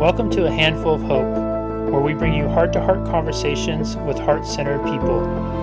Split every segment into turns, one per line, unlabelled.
Welcome to A Handful of Hope, where we bring you heart-to-heart conversations with heart-centered people.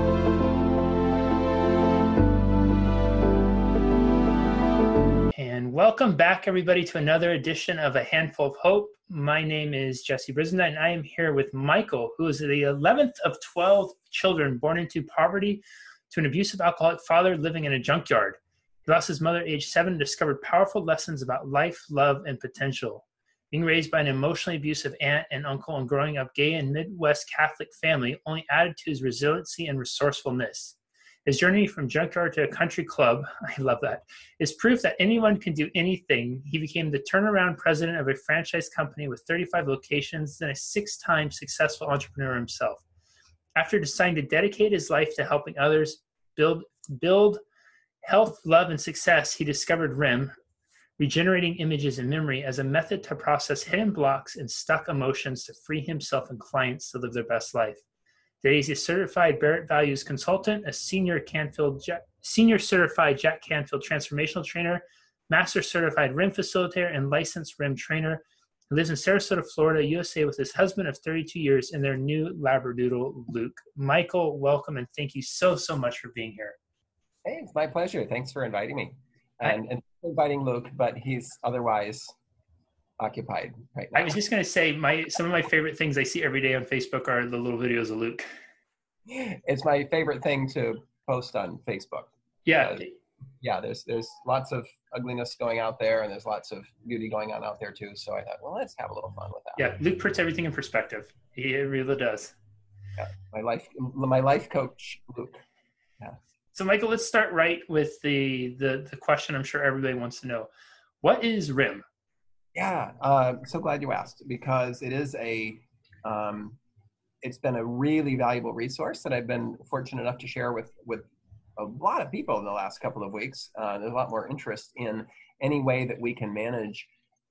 And welcome back, everybody, to another edition of A Handful of Hope. My name is Jesse Brisendine, and I am here with Michael, who is the 11th of 12 children born into poverty to an abusive alcoholic father living in a junkyard. He lost his mother at age 7 and discovered powerful lessons about life, love, and potential. Being raised by an emotionally abusive aunt and uncle and growing up gay in Midwest Catholic family only added to his resiliency and resourcefulness. His journey from junkyard to a country club, I love that, is proof that anyone can do anything. He became the turnaround president of a franchise company with 35 locations and a 6-time successful entrepreneur himself. After deciding to dedicate his life to helping others build health, love, and success, he discovered REM, regenerating images and memory, as a method to process hidden blocks and stuck emotions to free himself and clients to live their best life. Today, he's a certified Barrett Values consultant, a senior certified Jack Canfield transformational trainer, master certified REM facilitator, and licensed REM trainer. He lives in Sarasota, Florida, USA, with his husband of 32 years and their new Labradoodle, Luke. Michael, welcome, and thank you so much for being here.
Hey, it's my pleasure. Thanks for inviting me. And inviting Luke, but he's otherwise occupied right now.
I was just going to say, some of my favorite things I see every day on Facebook are the little videos of Luke.
It's my favorite thing to post on Facebook.
Yeah.
Yeah, there's lots of ugliness going out there, and there's lots of beauty going on out there too. So I thought, well, let's have a little fun with that.
Yeah, Luke puts everything in perspective. He really does.
Yeah, my life coach, Luke. Yeah.
So Michael, let's start right with the question I'm sure everybody wants to know. What is REM?
Yeah, so glad you asked, because it is it's been a really valuable resource that I've been fortunate enough to share with a lot of people in the last couple of weeks. There's a lot more interest in any way that we can manage.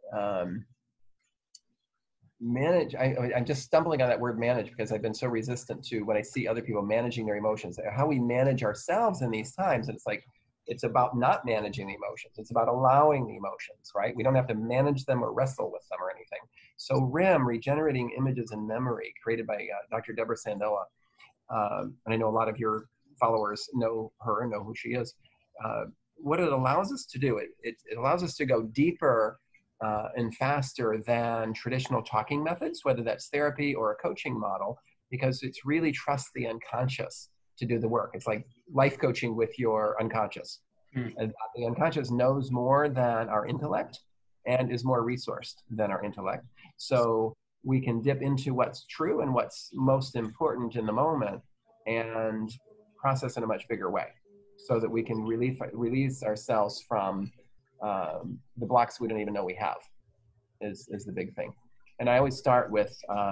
I'm just stumbling on that word manage because I've been so resistant to when I see other people managing their emotions, how we manage ourselves in these times. And it's like, it's about not managing the emotions. It's about allowing the emotions, right? We don't have to manage them or wrestle with them or anything. So REM, regenerating images and memory, created by Dr. Deborah Sandella. And I know a lot of your followers know her and know who she is. What it allows us to do, it allows us to go deeper and faster than traditional talking methods, whether that's therapy or a coaching model, because it's really trust the unconscious to do the work. It's like life coaching with your unconscious. And the unconscious knows more than our intellect and is more resourced than our intellect. So we can dip into what's true and what's most important in the moment and process in a much bigger way so that we can release ourselves from the blocks we don't even know we have is the big thing. And I always start with,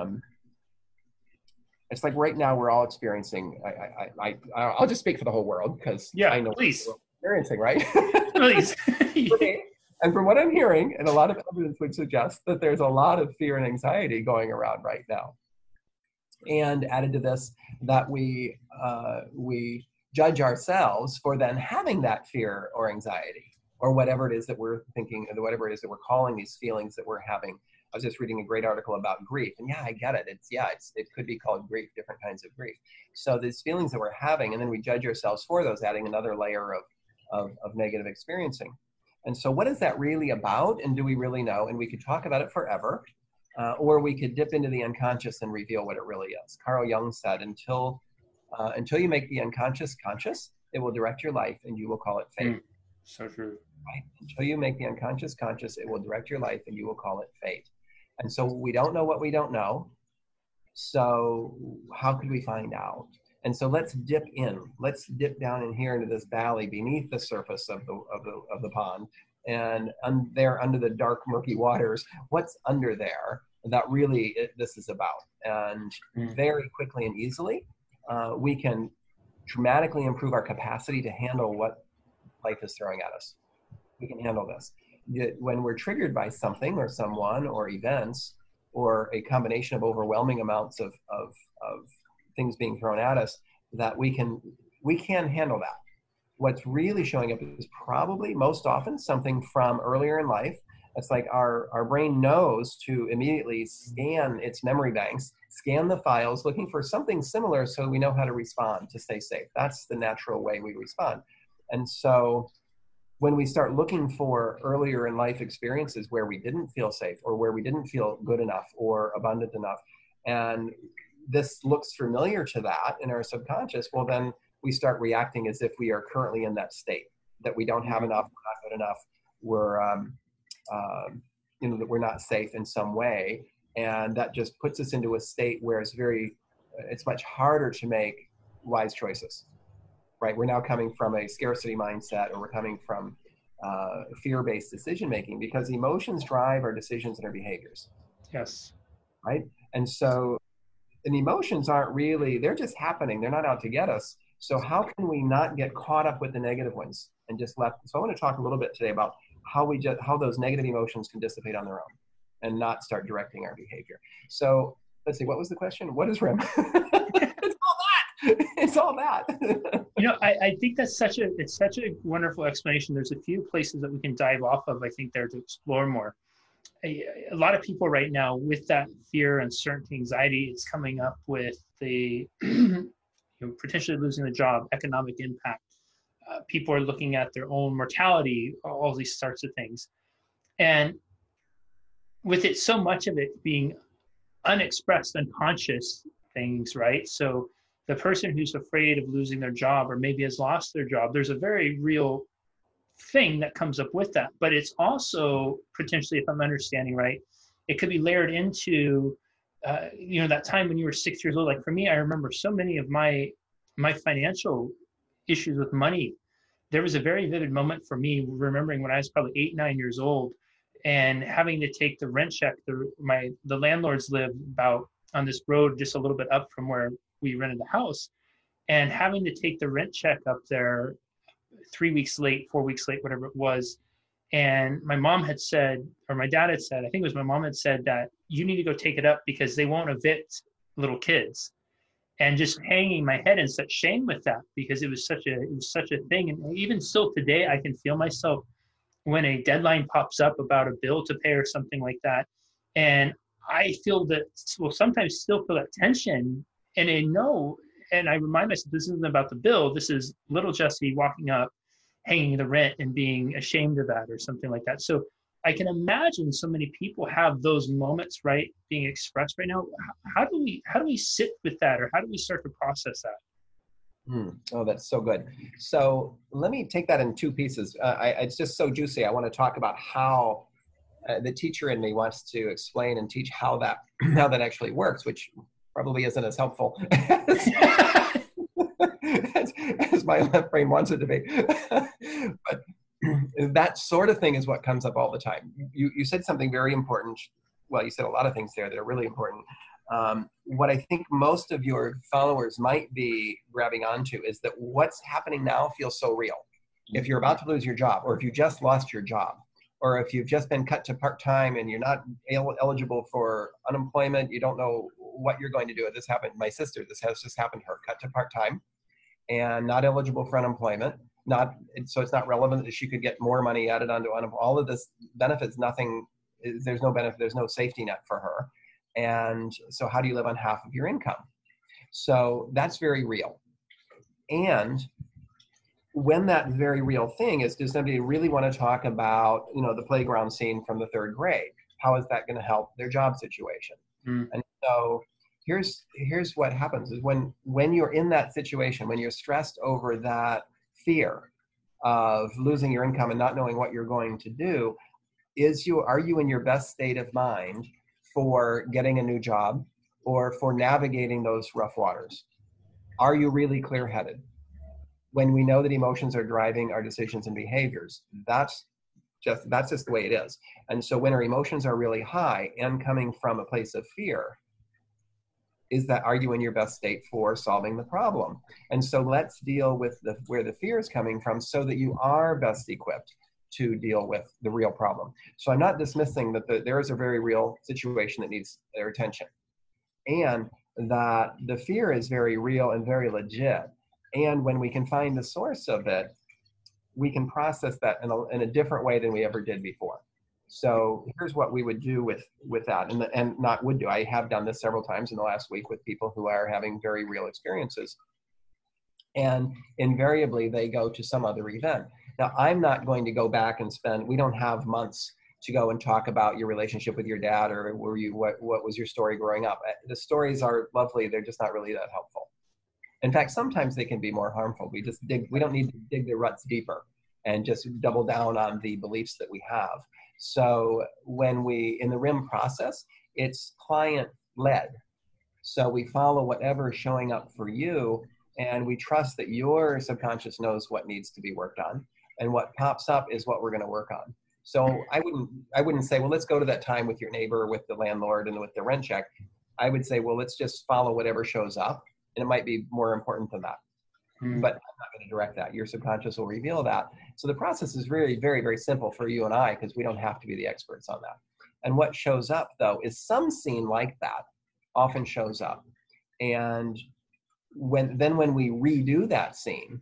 it's like right now we're all experiencing, I'll just speak for the whole world because I know
please.
We're experiencing, right?
Please.
And from what I'm hearing, and a lot of evidence would suggest that there's a lot of fear and anxiety going around right now. And added to this, that we judge ourselves for then having that fear or anxiety, or whatever it is that we're thinking, or whatever it is that we're calling these feelings that we're having. I was just reading a great article about grief, and yeah, I get it. It could be called grief, different kinds of grief. So these feelings that we're having, and then we judge ourselves for those, adding another layer of negative experiencing. And so what is that really about? And do we really know? And we could talk about it forever, or we could dip into the unconscious and reveal what it really is. Carl Jung said, until you make the unconscious conscious, it will direct your life, and you will call it fate.
So true.
Right? Until you make the unconscious conscious, it will direct your life, and you will call it fate. And so we don't know what we don't know. So how could we find out? And so let's dip in. Let's dip down in here into this valley beneath the surface of the pond, and there under the dark, murky waters. What's under there that really this is about? And very quickly and easily, we can dramatically improve our capacity to handle what life is throwing at us. We can handle this. When we're triggered by something or someone or events or a combination of overwhelming amounts of things being thrown at us, that we can handle that. What's really showing up is probably most often something from earlier in life It's like our brain knows to immediately scan its memory banks, scan the files, looking for something similar so we know how to respond to stay safe. That's the natural way we respond. And so when we start looking for earlier in life experiences where we didn't feel safe or where we didn't feel good enough or abundant enough, and this looks familiar to that in our subconscious, well, then we start reacting as if we are currently in that state, that we don't have enough, we're not good enough, we're, that we're not safe in some way. And that just puts us into a state where it's much harder to make wise choices. Right, we're now coming from a scarcity mindset, or we're coming from fear-based decision-making, because emotions drive our decisions and our behaviors.
Yes.
Right, and so, and emotions aren't really, they're just happening. They're not out to get us. So how can we not get caught up with the negative ones and just let? So I want to talk a little bit today about how those negative emotions can dissipate on their own and not start directing our behavior. So let's see, what was the question? What is REM? It's all that.
I think it's such a wonderful explanation. There's a few places that we can dive off of, I think, there to explore more. A lot of people right now with that fear, uncertainty, anxiety, it's coming up with the potentially losing the job, economic impact. People are looking at their own mortality, all these sorts of things. And with it, so much of it being unexpressed, unconscious things, right? So the person who's afraid of losing their job or maybe has lost their job, there's a very real thing that comes up with that. But it's also potentially, if I'm understanding right, it could be layered into, that time when you were 6 years old. Like for me, I remember so many of my financial issues with money. There was a very vivid moment for me remembering when I was probably 8, 9 years old and having to take the rent check. The landlords lived about on this road just a little bit up from where we rented the house, and having to take the rent check up there 3 weeks late, 4 weeks late, whatever it was. And my mom had said, or my dad had said, I think it was my mom had said that you need to go take it up because they won't evict little kids. And just hanging my head in such shame with that, because it was such a thing. And even still today, I can feel myself when a deadline pops up about a bill to pay or something like that. And I feel that, well, sometimes still feel that tension. And I remind myself, this isn't about the bill. This is little Jesse walking up, hanging the rent and being ashamed of that or something like that. So I can imagine so many people have those moments, right, being expressed right now. How do we sit with that, or how do we start to process that?
Oh, that's so good. So let me take that in two pieces. It's just so juicy. I want to talk about how the teacher in me wants to explain and teach how that actually works, which probably isn't as helpful as my left brain wants it to be. But that sort of thing is what comes up all the time. You said something very important. Well, you said a lot of things there that are really important. What I think most of your followers might be grabbing onto is that what's happening now feels so real. If you're about to lose your job, or if you just lost your job, or if you've just been cut to part-time and you're not eligible for unemployment, you don't know what you're going to do. This happened to my sister. This has just happened to her, cut to part-time and not eligible for unemployment. So it's not relevant that she could get more money added onto all of this benefits. There's no benefit. There's no safety net for her. And so how do you live on half of your income? So that's very real. And when that very real thing is, does somebody really want to talk about, the playground scene from the third grade? How is that going to help their job situation? And so here's what happens is when you're in that situation, when you're stressed over that fear of losing your income and not knowing what you're going to do, are you in your best state of mind for getting a new job or for navigating those rough waters? Are you really clear-headed? When we know that emotions are driving our decisions and behaviors, that's just the way it is. And so when our emotions are really high and coming from a place of fear, are you in your best state for solving the problem? And so let's deal with where the fear is coming from so that you are best equipped to deal with the real problem. So I'm not dismissing that there is a very real situation that needs their attention, and that the fear is very real and very legit. And when we can find the source of it, we can process that in a different way than we ever did before. So here's what we would do with that, and not would do. I have done this several times in the last week with people who are having very real experiences, and invariably they go to some other event. Now, I'm not going to go back and spend. We don't have months to go and talk about your relationship with your dad, or what was your story growing up. The stories are lovely. They're just not really that helpful. In fact, sometimes they can be more harmful. We don't need to dig the ruts deeper and just double down on the beliefs that we have. So when in the RIM process, it's client led. So we follow whatever is showing up for you, and we trust that your subconscious knows what needs to be worked on, and what pops up is what we're going to work on. So I wouldn't say, well, let's go to that time with your neighbor, with the landlord, and with the rent check. I would say, well, let's just follow whatever shows up, and it might be more important than that. But I'm not going to direct that. Your subconscious will reveal that. So the process is really very, very simple for you and I, because we don't have to be the experts on that. And what shows up, though, is some scene like that often shows up. And when we redo that scene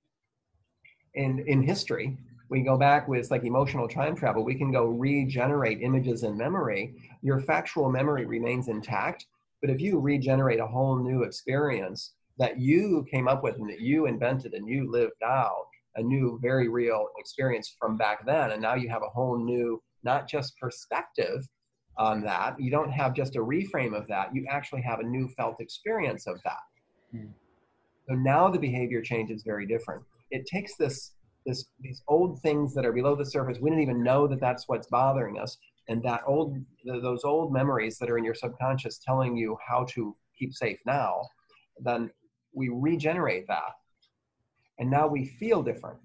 in history, we go back with like emotional time travel. We can go regenerate images in memory. Your factual memory remains intact. But if you regenerate a whole new experience that you came up with and that you invented and you lived out, a new, very real experience from back then, and now you have a whole new, not just perspective on that, you don't have just a reframe of that, you actually have a new felt experience of that. So now the behavior change is very different. It takes these old things that are below the surface, we didn't even know that that's what's bothering us, and those old memories that are in your subconscious telling you how to keep safe now, then we regenerate that. And now we feel different.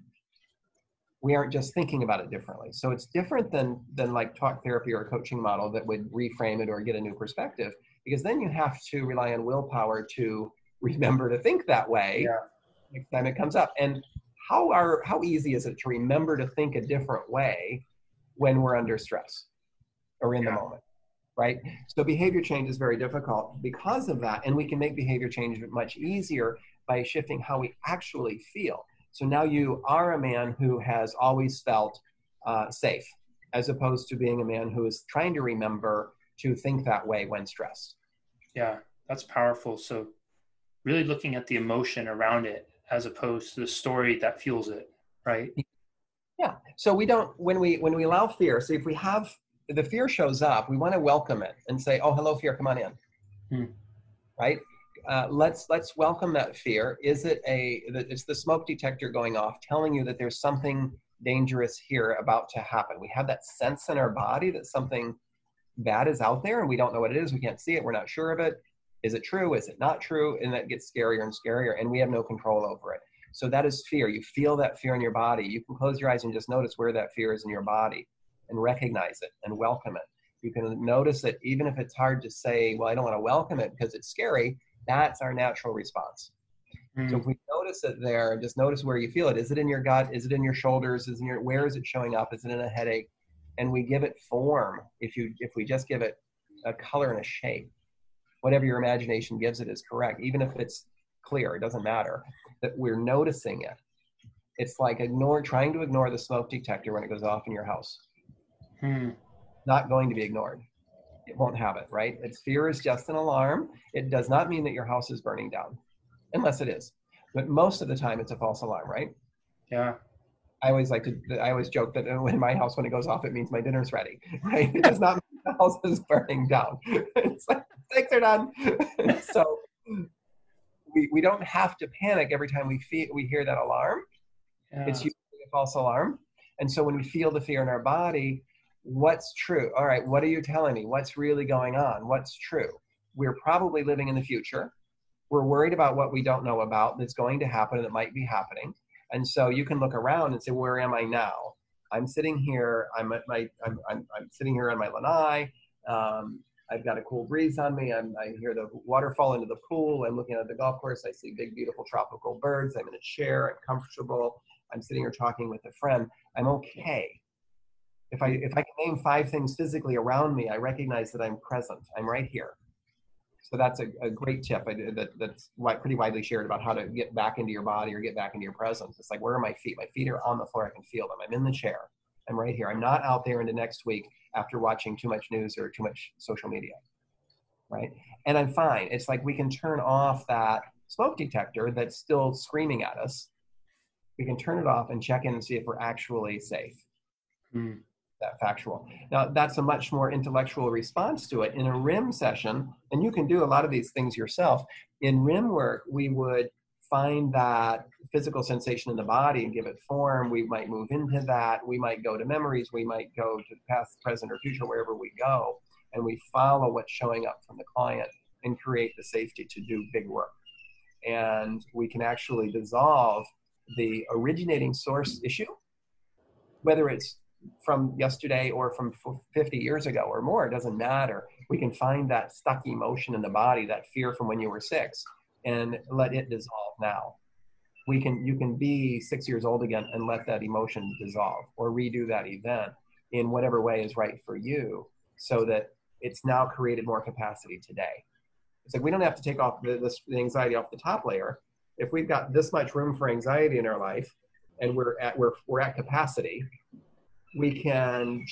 We aren't just thinking about it differently. So it's different than like talk therapy or a coaching model that would reframe it or get a new perspective, because then you have to rely on willpower to remember to think that way next time it comes up. And how easy is it to remember to think a different way when we're under stress or in the moment, right? So behavior change is very difficult because of that. And we can make behavior change much easier by shifting how we actually feel. So now you are a man who has always felt safe, as opposed to being a man who is trying to remember to think that way when stressed.
Yeah, that's powerful. So really looking at the emotion around it as opposed to the story that fuels it, right?
Yeah. So when we allow fear, so if we have the fear shows up, we want to welcome it and say, oh, hello, fear, come on in. Right? Let's welcome that fear. It's the smoke detector going off, telling you that there's something dangerous here about to happen. We have that sense in our body that something bad is out there, and we don't know what it is. We can't see it. We're not sure of it. Is it true? Is it not true? And that gets scarier and scarier, and we have no control over it. So that is fear. You feel that fear in your body. You can close your eyes and just notice where that fear is in your body and recognize it and welcome it. You can notice it, even if it's hard to say, well, I don't want to welcome it because it's scary. That's our natural response. So if we notice it there, just notice where you feel it. Is it in your gut? Is it in your shoulders? Where is it showing up? Is it in a headache? And we give it form. If we just give it a color and a shape, whatever your imagination gives it is correct. Even if it's clear, it doesn't matter. That we're noticing it. It's like trying to ignore the smoke detector when it goes off in your house. Not going to be ignored. It won't have it, right? Fear is just an alarm. It does not mean that your house is burning down, unless it is. But most of the time, it's a false alarm, right?
Yeah.
I always joke that in my house, when it goes off, it means my dinner's ready, right? It does not mean the house is burning down. It's like, steaks are done. So we don't have to panic every time we hear that alarm. Yeah. It's usually a false alarm. And so when we feel the fear in our body, what's true? All right, what are you telling me? What's really going on? What's true? We're probably living in the future. We're worried about what we don't know about that's going to happen and that might be happening. And so you can look around and say, where am I now? I'm sitting here. I'm sitting here on my lanai. I've got a cool breeze on me. I hear the water fall into the pool. I'm looking at the golf course. I see big, beautiful tropical birds. I'm in a chair. I'm comfortable. I'm sitting here talking with a friend. I'm okay. If I can name 5 things physically around me, I recognize that I'm present. I'm right here. So that's a great tip that's pretty widely shared about how to get back into your body or get back into your presence. It's like, where are my feet? My feet are on the floor. I can feel them. I'm in the chair. I'm right here. I'm not out there into next week after watching too much news or too much social media, right? And I'm fine. It's like we can turn off that smoke detector that's still screaming at us. We can turn it off and check in and see if we're actually safe.
Mm.
That factual. Now, that's a much more intellectual response to it. In a RIM session, and you can do a lot of these things yourself, in RIM work, we would find that physical sensation in the body and give it form. We might move into that. We might go to memories. We might go to the past, present, or future, wherever we go. And we follow what's showing up from the client and create the safety to do big work. And we can actually dissolve the originating source issue, whether it's from yesterday or from 50 years ago or more, it doesn't matter. We can find that stuck emotion in the body, that fear from when you were 6, and let it dissolve now. You can be 6 years old again and let that emotion dissolve, or redo that event in whatever way is right for you, so that it's now created more capacity today. It's like we don't have to take off the anxiety off the top layer. If we've got this much room for anxiety in our life and we're at capacity, we can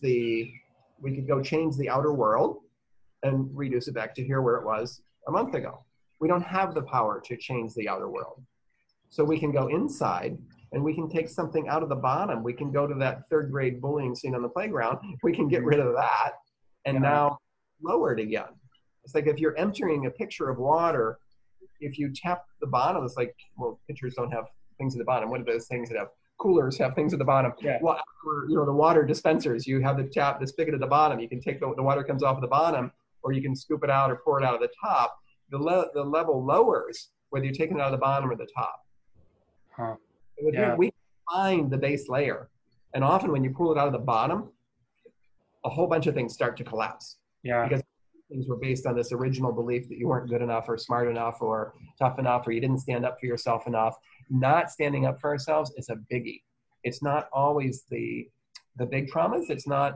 go change the outer world and reduce it back to here where it was a month ago. We don't have the power to change the outer world. So we can go inside and we can take something out of the bottom. We can go to that 3rd grade bullying scene on the playground. We can get rid of that and now lower it again. It's like if you're entering a pitcher of water, if you tap the bottom, it's like, well, pitchers don't have things at the bottom. What are those things that have? Coolers have things at the bottom. Yeah. Well, the water dispensers, you have the spigot at the bottom. You can take the water comes off at the bottom, or you can scoop it out or pour it out of the top. The level lowers whether you're taking it out of the bottom or the top.
Huh.
We find the base layer, and often when you pull it out of the bottom, a whole bunch of things start to collapse.
Yeah.
Because things were based on this original belief that you weren't good enough or smart enough or tough enough, or you didn't stand up for yourself enough. Not standing up for ourselves is a biggie. It's not always the big traumas. It's not,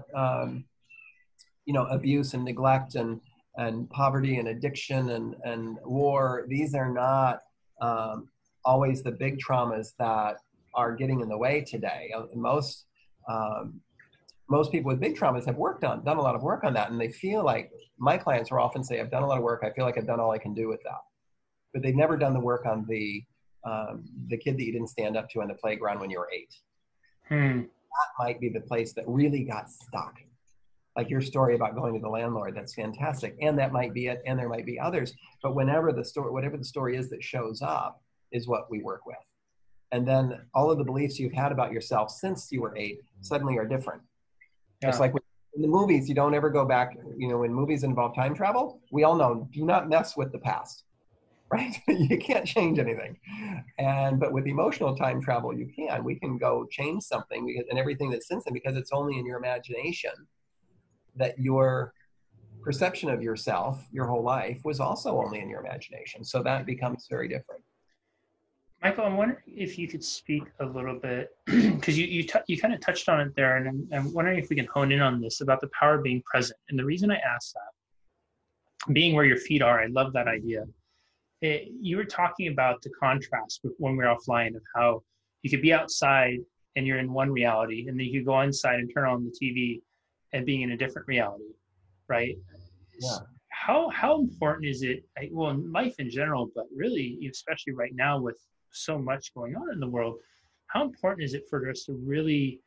abuse and neglect and poverty and addiction and war. These are not always the big traumas that are getting in the way today. Most people with big traumas have done a lot of work on that, and they feel like, my clients will often say, I've done a lot of work, I feel like I've done all I can do with that. But they've never done the work on the kid that you didn't stand up to on the playground when you were 8. That might be the place that really got stuck. Like your story about going to the landlord, that's fantastic. And that might be it, and there might be others. But whatever the story is that shows up is what we work with. And then all of the beliefs you've had about yourself since you were 8 suddenly are different. Yeah. It's like in the movies, you don't ever go back. When movies involve time travel, we all know, do not mess with the past, right? You can't change anything. But with emotional time travel, you can. We can go change something and everything that's since then, because it's only in your imagination that your perception of yourself, your whole life, was also only in your imagination. So that becomes very different.
Michael, I'm wondering if you could speak a little bit, because you kind of touched on it there, and I'm wondering if we can hone in on this about the power of being present. And the reason I asked that, being where your feet are, I love that idea. You were talking about the contrast when we were offline of how you could be outside and you're in one reality, and then you could go inside and turn on the TV and being in a different reality, right?
Yeah.
How important is it, well, in life in general, but really, especially right now with so much going on in the world, how important is it for us to really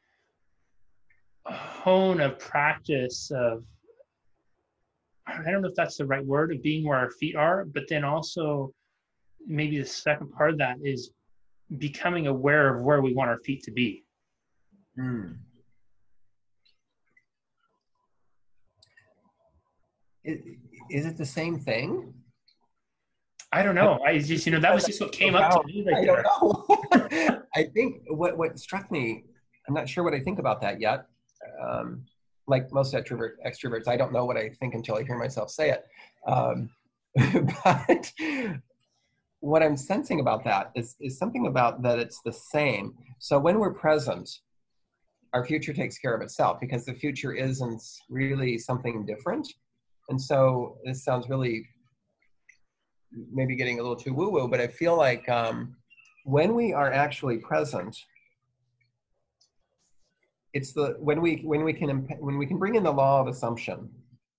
hone a practice of, I don't know if that's the right word, of being where our feet are, but then also maybe the second part of that is becoming aware of where we want our feet to be.
Is it the same thing?
I don't know. I just, that was just what came up to me right there.
I don't know. I think what struck me, I'm not sure what I think about that yet. Like most extroverts, I don't know what I think until I hear myself say it. But what I'm sensing about that is something about that it's the same. So when we're present, our future takes care of itself, because the future isn't really something different. And so this sounds really maybe getting a little too woo-woo, but I feel like when we are actually present, it's the when we can bring in the law of assumption,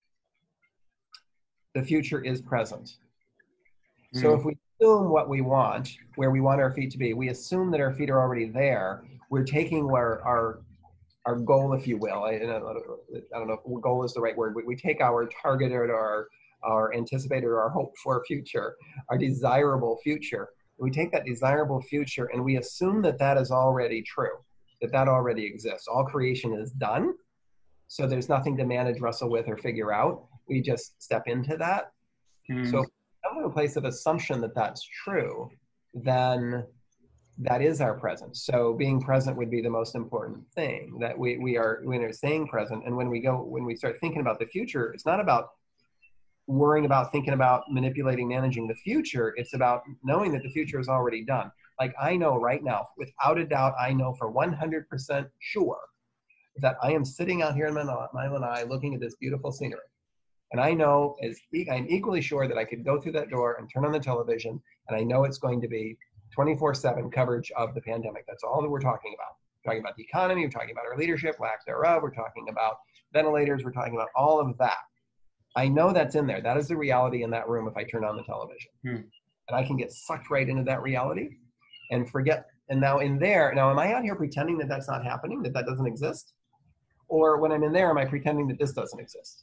the future is present. So if we assume what we want, where we want our feet to be, we assume that our feet are already there. We're taking where our goal, if you will. I don't know if goal is the right word. We take our targeted or our anticipated or our hoped for future, our desirable future. We take that desirable future and we assume that that is already true, that that already exists. All creation is done. So there's nothing to manage, wrestle with, or figure out. We just step into that. So if we come to a place of assumption that that's true, then that is our presence. So being present would be the most important thing, that we are staying present. And when we start thinking about the future, it's not about worrying about thinking about manipulating, managing the future. It's about knowing that the future is already done. Like I know right now, without a doubt, I know for 100% sure that I am sitting out here in Mile High looking at this beautiful scenery. And I know, I'm equally sure that I could go through that door and turn on the television, and I know it's going to be 24/7 coverage of the pandemic. That's all that we're talking about. We're talking about the economy, we're talking about our leadership, lack thereof, we're talking about ventilators, we're talking about all of that. I know that's in there. That is the reality in that room if I turn on the television. And I can get sucked right into that reality and forget. And now am I out here pretending that that's not happening, that that doesn't exist? Or when I'm in there, am I pretending that this doesn't exist?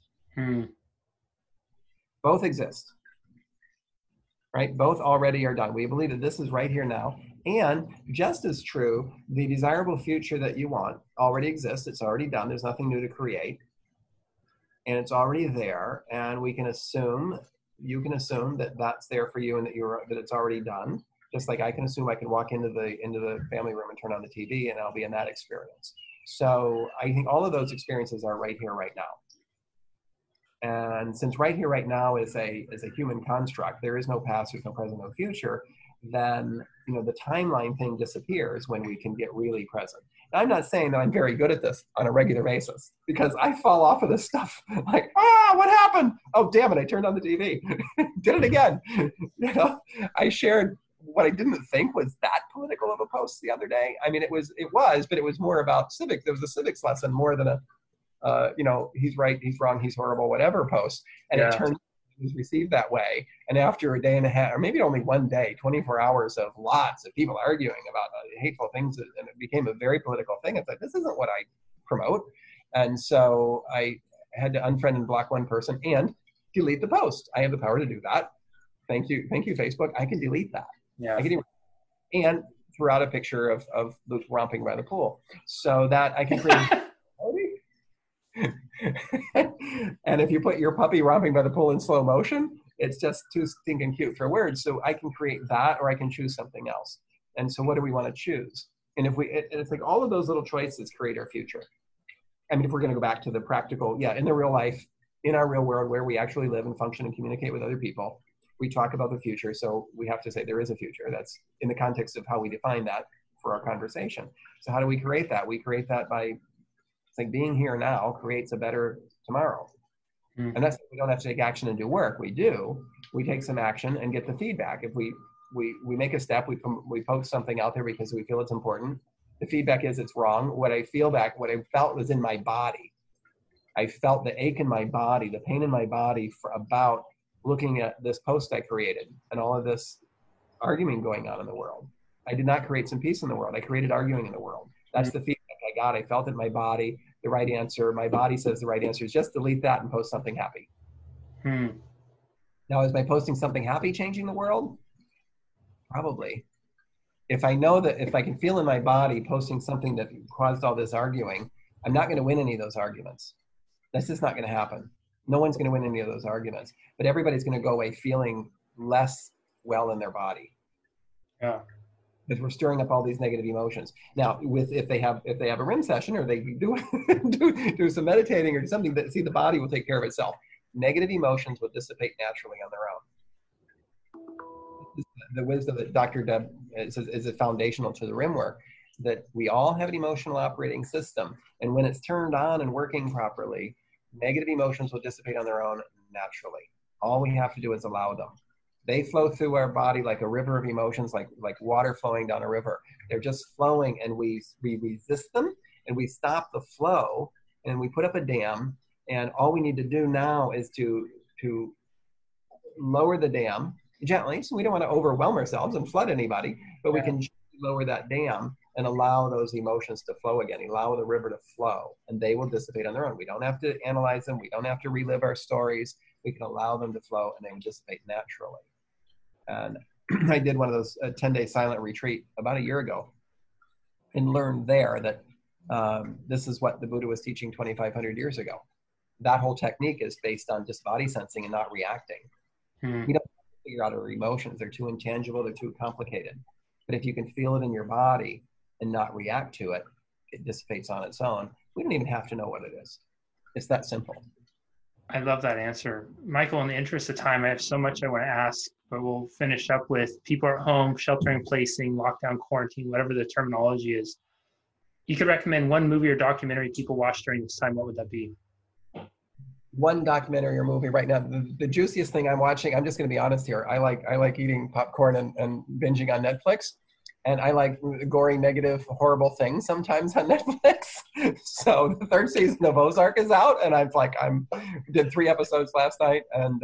Both exist, right? Both already are done. We believe that this is right here now. And just as true, the desirable future that you want already exists. It's already done. There's nothing new to create. And it's already there. And you can assume that that's there for you and that it's already done. Just like I can assume I can walk into the family room and turn on the TV and I'll be in that experience. So I think all of those experiences are right here, right now. And since right here, right now is a human construct, there is no past, there's no present, no future, then the timeline thing disappears when we can get really present. Now, I'm not saying that I'm very good at this on a regular basis, because I fall off of this stuff like, what happened? Oh, damn it, I turned on the TV. Did it again. I shared what I didn't think was that political of a post the other day. I mean, it was, but it was more about civics. There was a civics lesson more than a he's right, he's wrong, he's horrible, whatever post. And it turned it was received that way. And after a day and a half, or maybe only one day, 24 hours of lots of people arguing about hateful things, and it became a very political thing. It's like, this isn't what I promote. And so I had to unfriend and block one person and delete the post. I have the power to do that. Thank you, Facebook. I can delete that.
Yeah.
And throw out a picture of Luke romping by the pool, so that I can create. And if you put your puppy romping by the pool in slow motion, it's just too stinking cute for words. So I can create that, or I can choose something else. And so what do we want to choose? And it's like all of those little choices create our future. I mean, if we're going to go back to the practical, in the real life, in our real world where we actually live and function and communicate with other people, we talk about the future. So we have to say there is a future. That's in the context of how we define that for our conversation. So how do we create that? We create that by, it's like being here now creates a better tomorrow. And that's, we don't have to take action and do work. We take some action and get the feedback. If we make a step, we post something out there because we feel it's important. The feedback is it's wrong. What I felt was in my body. I felt the ache in my body, the pain in my body about looking at this post I created and all of this arguing going on in the world. I did not create some peace in the world. I created arguing in the world. That's the feedback I got. I felt it in my body. The right answer, my body says the right answer is just delete that and post something happy. Now, is my posting something happy changing the world? Probably. If I know that, if I can feel in my body posting something that caused all this arguing, I'm not going to win any of those arguments. That's just not going to happen. No one's going to win any of those arguments, but everybody's going to go away feeling less well in their body.
Yeah.
Because we're stirring up all these negative emotions. Now, if they have a REM session, or they do some meditating or something, that the body will take care of itself. Negative emotions will dissipate naturally on their own. The wisdom that Dr. Deb is foundational to the REM work, that we all have an emotional operating system, and when it's turned on and working properly, negative emotions will dissipate on their own naturally. All we have to do is allow them. They flow through our body like a river of emotions, like water flowing down a river. They're just flowing, and we resist them, and we stop the flow and we put up a dam. And all we need to do now is to lower the dam gently. So we don't want to overwhelm ourselves and flood anybody, but we can lower that dam and allow those emotions to flow again, allow the river to flow, and they will dissipate on their own. We don't have to analyze them. We don't have to relive our stories. We can allow them to flow, and they will dissipate naturally. And I did one of those 10-day silent retreat about a year ago and learned there that this is what the Buddha was teaching 2,500 years ago. That whole technique is based on just body sensing and not reacting. We don't figure out our emotions. They're too intangible. They're too complicated. But if you can feel it in your body and not react to it, it dissipates on its own. We don't even have to know what it is. It's that simple.
I love that answer. Michael, in the interest of time, I have so much I want to ask, but we'll finish up with people at home, sheltering, placing, lockdown, quarantine, whatever the terminology is. You could recommend one movie or documentary people watch during this time. What would that be?
One documentary or movie right now. The juiciest thing I'm watching, I'm just going to be honest here. I like eating popcorn and binging on Netflix. And I like gory, negative, horrible things sometimes on Netflix. So the third season of Ozark is out, and I did 3 episodes last night, and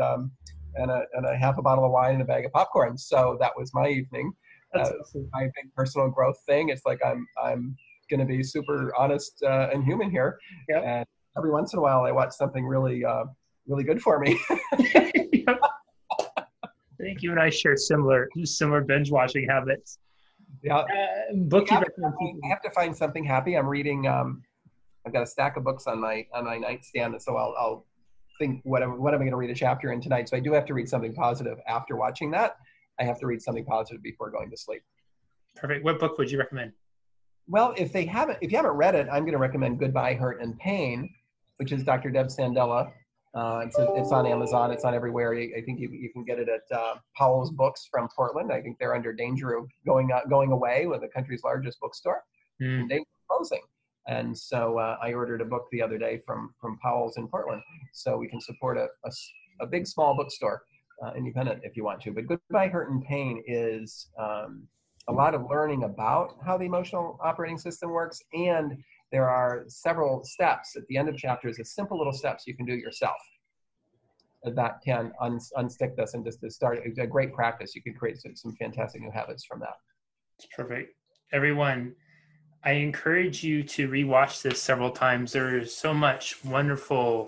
a half a bottle of wine and a bag of popcorn. So that was my evening.
That's awesome.
My big personal growth thing. It's like I'm going to be super honest and human here.
Yep.
And every once in a while, I watch something really good for me.
I think you and I share similar binge watching habits.
Yeah.
Book
I have to find something happy. I'm reading. I've got a stack of books on my nightstand, so I'll think what am I going to read a chapter in tonight. So I do have to read something positive after watching that. I have to read something positive before going to sleep.
Perfect. What book would you recommend?
Well, if you haven't read it, I'm going to recommend Goodbye, Hurt and Pain, which is Dr. Deb Sandella. It's on Amazon. It's on everywhere. I think you can get it at Powell's Books from Portland. I think they're under danger of going away with the country's largest bookstore. And they were closing. And so I ordered a book the other day from Powell's in Portland. So we can support a big, small bookstore, independent if you want to. But Goodbye, Hurt and Pain is a lot of learning about how the emotional operating system works, and there are several steps at the end of chapters, simple little steps you can do yourself that can unstick this and just to start a great practice. You can create some fantastic new habits from that.
It's perfect. Everyone, I encourage you to rewatch this several times. There is so much wonderful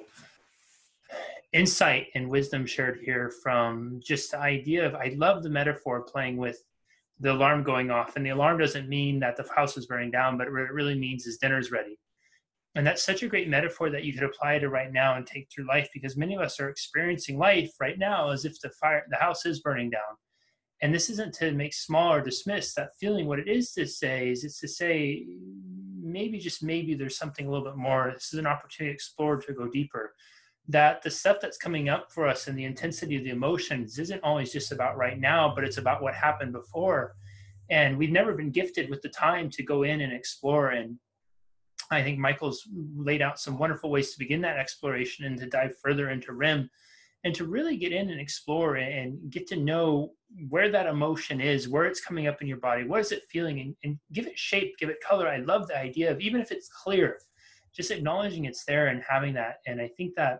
insight and wisdom shared here from just the idea of, I love the metaphor of playing with the alarm going off, and the alarm doesn't mean that the house is burning down, but what it really means is dinner's ready. And that's such a great metaphor that you could apply to right now and take through life, because many of us are experiencing life right now as if the house is burning down. And this isn't to make small or dismiss that feeling. What it is to say is it's to say, maybe, just maybe, there's something a little bit more. This is an opportunity to explore, to go deeper. That the stuff that's coming up for us and the intensity of the emotions isn't always just about right now, but it's about what happened before. And we've never been gifted with the time to go in and explore. And I think Michael's laid out some wonderful ways to begin that exploration and to dive further into REM and to really get in and explore and get to know where that emotion is, where it's coming up in your body, what is it feeling, and give it shape, give it color. I love the idea of, even if it's clear, just acknowledging it's there and having that. And I think that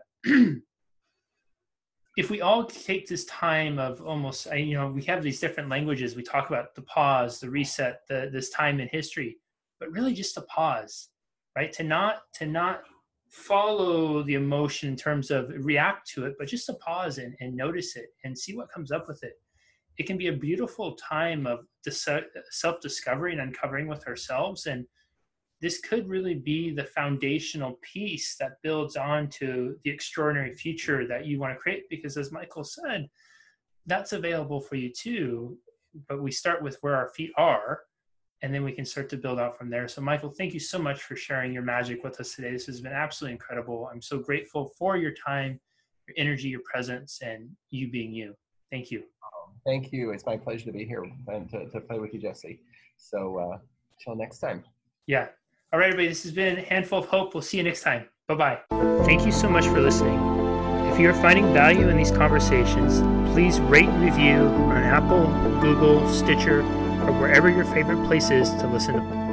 if we all take this time of almost, we have these different languages. We talk about the pause, the reset, this time in history, but really just to pause, right? To not follow the emotion in terms of react to it, but just to pause and notice it and see what comes up with it. It can be a beautiful time of self-discovery and uncovering with ourselves. And this could really be the foundational piece that builds on to the extraordinary future that you want to create, because as Michael said, that's available for you too. But we start with where our feet are, and then we can start to build out from there. So Michael, thank you so much for sharing your magic with us today. This has been absolutely incredible. I'm so grateful for your time, your energy, your presence, and you being you. Thank you.
Thank you. It's my pleasure to be here and to play with you, Jesse. So until next time.
Yeah. All right, everybody, this has been Handful of Hope. We'll see you next time. Bye-bye. Thank you so much for listening. If you are finding value in these conversations, please rate and review on Apple, Google, Stitcher, or wherever your favorite place is to listen to